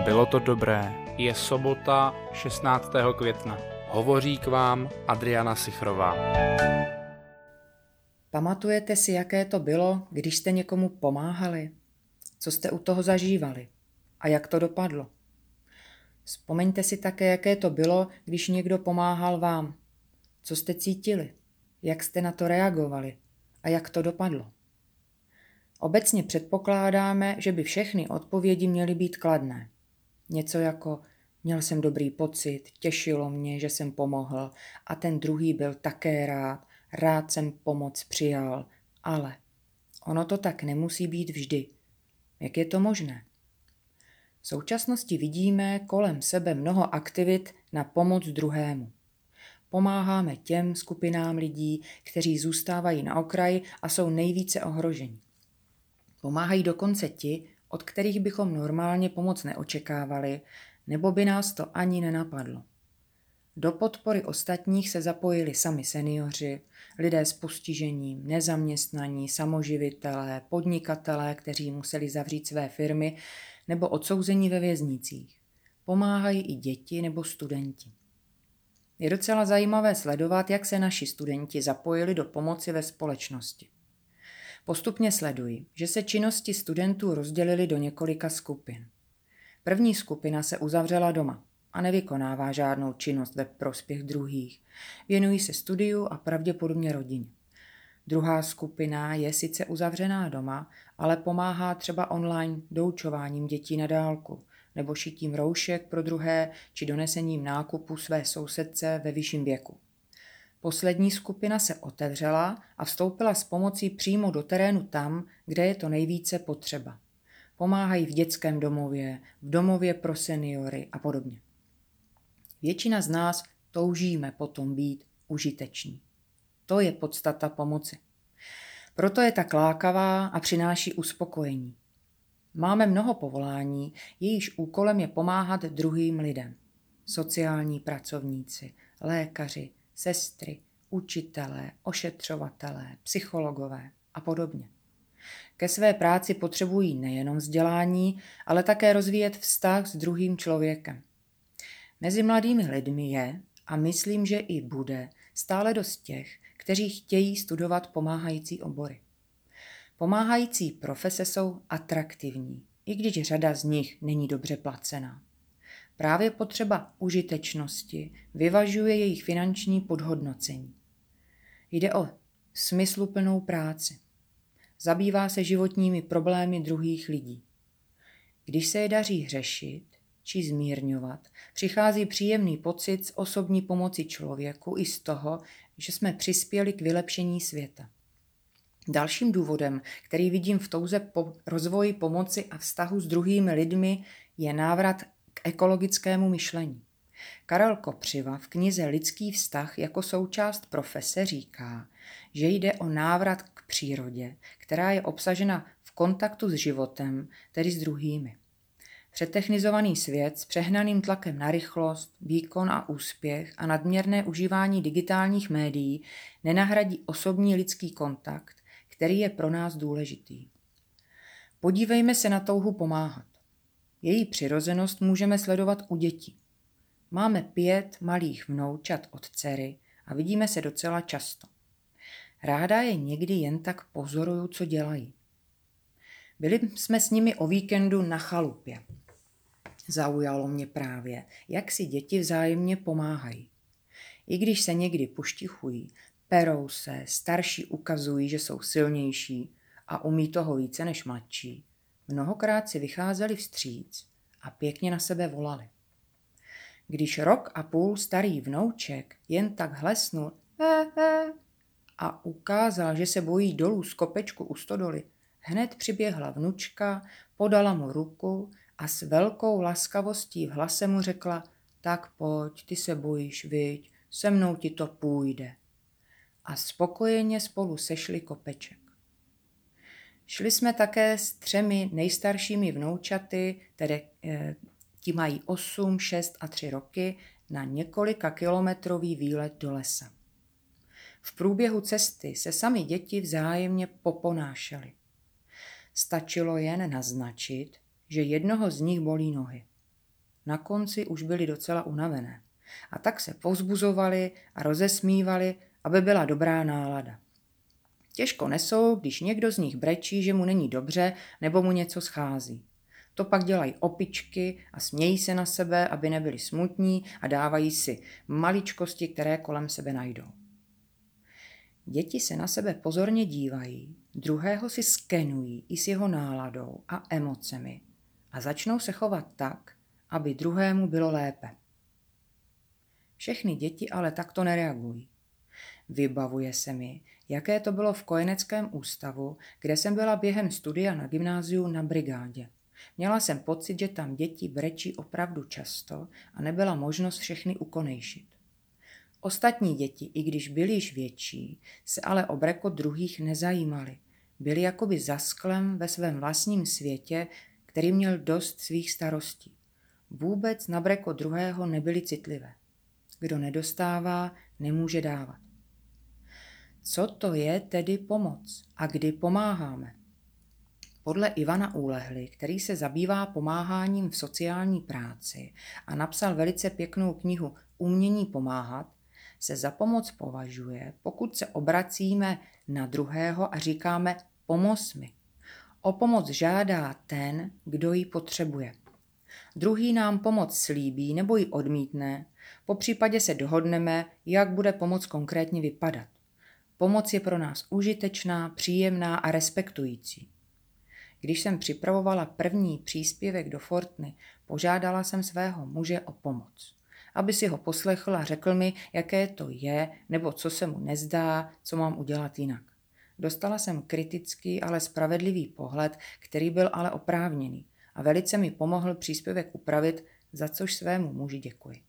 bylo to dobré. Je sobota 16. května. Hovoří k vám Adriana Sichrová. Pamatujete si, jaké to bylo, když jste někomu pomáhali? Co jste u toho zažívali? A jak to dopadlo? Vzpomeňte si také, jaké to bylo, když někdo pomáhal vám. Co jste cítili? Jak jste na to reagovali? A jak to dopadlo? Obecně předpokládáme, že by všechny odpovědi měly být kladné. Něco jako měl jsem dobrý pocit, těšilo mě, že jsem pomohl a ten druhý byl také rád jsem pomoc přijal, ale ono to tak nemusí být vždy. Jak je to možné? V současnosti vidíme kolem sebe mnoho aktivit na pomoc druhému. Pomáháme těm skupinám lidí, kteří zůstávají na okraji a jsou nejvíce ohroženi. Pomáhají dokonce ti, od kterých bychom normálně pomoc neočekávali, nebo by nás to ani nenapadlo. Do podpory ostatních se zapojili sami seniori, lidé s postižením, nezaměstnaní, samoživitelé, podnikatelé, kteří museli zavřít své firmy, nebo odsouzení ve věznicích. Pomáhají i děti nebo studenti. Je docela zajímavé sledovat, jak se naši studenti zapojili do pomoci ve společnosti. Postupně sleduji, že se činnosti studentů rozdělily do několika skupin. První skupina se uzavřela doma a nevykonává žádnou činnost ve prospěch druhých. Věnují se studiu a pravděpodobně rodině. Druhá skupina je sice uzavřená doma, ale pomáhá třeba online doučováním dětí na dálku, nebo šitím roušek pro druhé, či donesením nákupu své sousedce ve vyšším věku. Poslední skupina se otevřela a vstoupila s pomocí přímo do terénu tam, kde je to nejvíce potřeba. Pomáhají v dětském domově, v domově pro seniory a podobně. Většina z nás toužíme potom být užiteční. To je podstata pomoci. Proto je tak lákavá a přináší uspokojení. Máme mnoho povolání, jejichž úkolem je pomáhat druhým lidem. Sociální pracovníci, lékaři, sestry, učitelé, ošetřovatelé, psychologové a podobně. Ke své práci potřebují nejenom vzdělání, ale také rozvíjet vztah s druhým člověkem. Mezi mladými lidmi je, a myslím, že i bude, stále dost těch, kteří chtějí studovat pomáhající obory. Pomáhající profese jsou atraktivní, i když řada z nich není dobře placená. Právě potřeba užitečnosti vyvažuje jejich finanční podhodnocení. Jde o smysluplnou práci. Zabývá se životními problémy druhých lidí. Když se je daří řešit či zmírňovat, přichází příjemný pocit z osobní pomoci člověku i z toho, že jsme přispěli k vylepšení světa. Dalším důvodem, který vidím v touze po rozvoji pomoci a vztahu s druhými lidmi, je návrat k ekologickému myšlení. Karel Kopřiva v knize Lidský vztah jako součást profese říká, že jde o návrat k přírodě, která je obsažena v kontaktu s životem, tedy s druhými. Přetechnizovaný svět s přehnaným tlakem na rychlost, výkon a úspěch a nadměrné užívání digitálních médií nenahradí osobní lidský kontakt, který je pro nás důležitý. Podívejme se na touhu pomáhat. Její přirozenost můžeme sledovat u dětí. Máme 5 malých vnoučat od dcery a vidíme se docela často. Ráda je někdy jen tak pozoruju, co dělají. Byli jsme s nimi o víkendu na chalupě. Zaujalo mě právě, jak si děti vzájemně pomáhají. I když se někdy poštichují, perou se, starší ukazují, že jsou silnější a umí toho více než mladší, mnohokrát si vycházeli vstříc a pěkně na sebe volali. Když 1,5 roku starý vnouček jen tak hlesnul a ukázal, že se bojí dolů z kopečku u stodoly, hned přiběhla vnučka, podala mu ruku a s velkou laskavostí v hlase mu řekla: tak pojď, ty se bojíš, viď, se mnou ti to půjde. A spokojeně spolu sešli kopeček. Šli jsme také s 3 nejstaršími vnoučaty, tedy ti mají 8, 6 a 3 roky, na několika kilometrový výlet do lesa. V průběhu cesty se sami děti vzájemně poponášely. Stačilo jen naznačit, že jednoho z nich bolí nohy. Na konci už byly docela unavené. A tak se povzbuzovali a rozesmívali, aby byla dobrá nálada. Těžko nesou, když někdo z nich brečí, že mu není dobře nebo mu něco schází. To pak dělají opičky a smějí se na sebe, aby nebyli smutní a dávají si maličkosti, které kolem sebe najdou. Děti se na sebe pozorně dívají, druhého si skenují i s jeho náladou a emocemi a začnou se chovat tak, aby druhému bylo lépe. Všechny děti ale takto nereagují. Vybavuje se mi, jaké to bylo v kojeneckém ústavu, kde jsem byla během studia na gymnáziu na brigádě. Měla jsem pocit, že tam děti brečí opravdu často a nebyla možnost všechny ukonejšit. Ostatní děti, i když byly již větší, se ale o brekot druhých nezajímali. Byli jakoby za sklem ve svém vlastním světě, který měl dost svých starostí. Vůbec na brekot druhého nebyli citlivé. Kdo nedostává, nemůže dávat. Co to je tedy pomoc a kdy pomáháme? Podle Ivana Úlehly, který se zabývá pomáháním v sociální práci a napsal velice pěknou knihu Umění pomáhat, se za pomoc považuje, pokud se obracíme na druhého a říkáme pomoz mi. O pomoc žádá ten, kdo ji potřebuje. Druhý nám pomoc slíbí nebo ji odmítne, popřípadě se dohodneme, jak bude pomoc konkrétně vypadat. Pomoc je pro nás užitečná, příjemná a respektující. Když jsem připravovala první příspěvek do Fortny, požádala jsem svého muže o pomoc, aby si ho poslechl a řekl mi, jaké to je, nebo co se mu nezdá, co mám udělat jinak. Dostala jsem kritický, ale spravedlivý pohled, který byl ale oprávněný a velice mi pomohl příspěvek upravit, za což svému muži děkuji.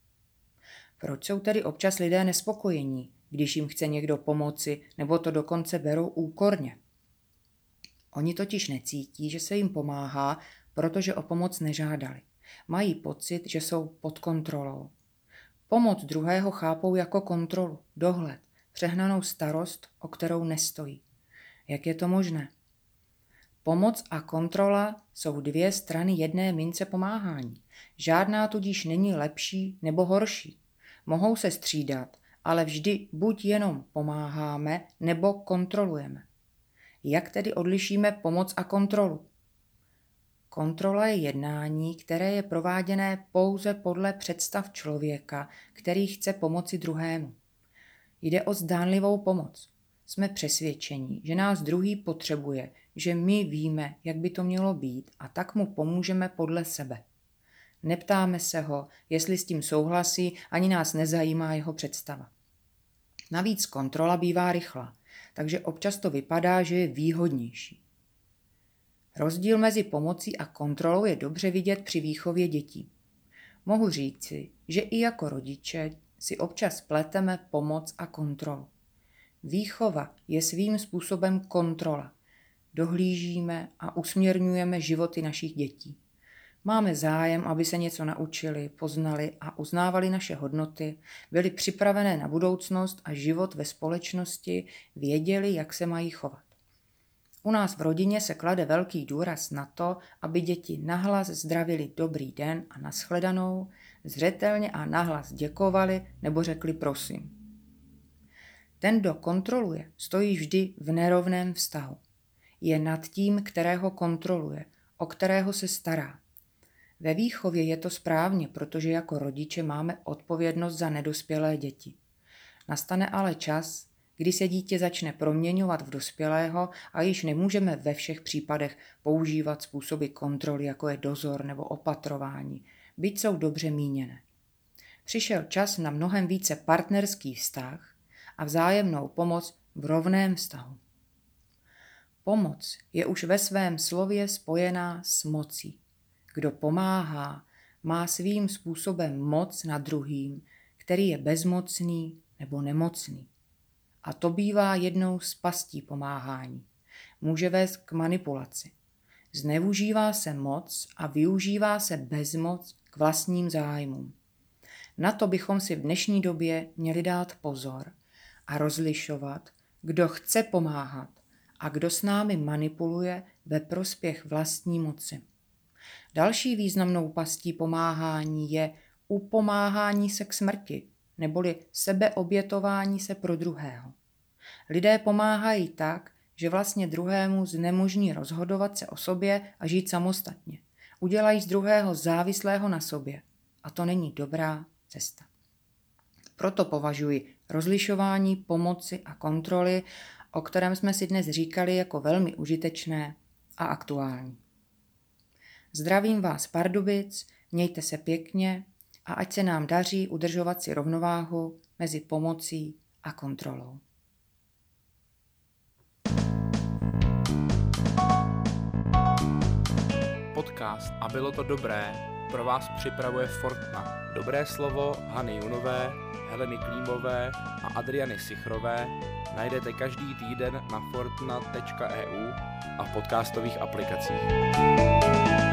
Proč jsou tedy občas lidé nespokojení, když jim chce někdo pomoci, nebo to dokonce berou úkorně? Oni totiž necítí, že se jim pomáhá, protože o pomoc nežádali. Mají pocit, že jsou pod kontrolou. Pomoc druhého chápou jako kontrolu, dohled, přehnanou starost, o kterou nestojí. Jak je to možné? Pomoc a kontrola jsou dvě strany jedné mince pomáhání. Žádná tudíž není lepší nebo horší. Mohou se střídat, ale vždy buď jenom pomáháme, nebo kontrolujeme. Jak tedy odlišíme pomoc a kontrolu? Kontrola je jednání, které je prováděné pouze podle představ člověka, který chce pomoci druhému. Jde o zdánlivou pomoc. Jsme přesvědčeni, že nás druhý potřebuje, že my víme, jak by to mělo být a tak mu pomůžeme podle sebe. Neptáme se ho, jestli s tím souhlasí, ani nás nezajímá jeho představa. Navíc kontrola bývá rychlá, takže občas to vypadá, že je výhodnější. Rozdíl mezi pomocí a kontrolou je dobře vidět při výchově dětí. Mohu říci, že i jako rodiče si občas pleteme pomoc a kontrolu. Výchova je svým způsobem kontrola. Dohlížíme a usměrňujeme životy našich dětí. Máme zájem, aby se něco naučili, poznali a uznávali naše hodnoty, byli připravené na budoucnost a život ve společnosti, věděli, jak se mají chovat. U nás v rodině se klade velký důraz na to, aby děti nahlas zdravili dobrý den a nashledanou, zřetelně a nahlas děkovali nebo řekli prosím. Ten, kdo kontroluje, stojí vždy v nerovném vztahu. Je nad tím, kterého kontroluje, o kterého se stará. Ve výchově je to správně, protože jako rodiče máme odpovědnost za nedospělé děti. Nastane ale čas, kdy se dítě začne proměňovat v dospělého a již nemůžeme ve všech případech používat způsoby kontroly, jako je dozor nebo opatrování, byť jsou dobře míněné. Přišel čas na mnohem více partnerský vztah a vzájemnou pomoc v rovném vztahu. Pomoc je už ve svém slově spojená s mocí. Kdo pomáhá, má svým způsobem moc nad druhým, který je bezmocný nebo nemocný. A to bývá jednou z pastí pomáhání. Může vést k manipulaci. Zneužívá se moc a využívá se bezmoc k vlastním zájmům. Na to bychom si v dnešní době měli dát pozor a rozlišovat, kdo chce pomáhat a kdo s námi manipuluje ve prospěch vlastní moci. Další významnou pastí pomáhání je upomáhání se k smrti, neboli sebeobětování se pro druhého. Lidé pomáhají tak, že vlastně druhému znemožní rozhodovat se o sobě a žít samostatně. Udělají z druhého závislého na sobě. A to není dobrá cesta. Proto považuji rozlišování pomoci a kontroly, o kterém jsme si dnes říkali, jako velmi užitečné a aktuální. Zdravím vás z Pardubic, mějte se pěkně a ať se nám daří udržovat si rovnováhu mezi pomocí a kontrolou. Podcast A bylo to dobré pro vás připravuje Fortna. Dobré slovo Hany Junové, Heleny Klímové a Adriany Sichrové najdete každý týden na fortna.eu a v podcastových aplikacích.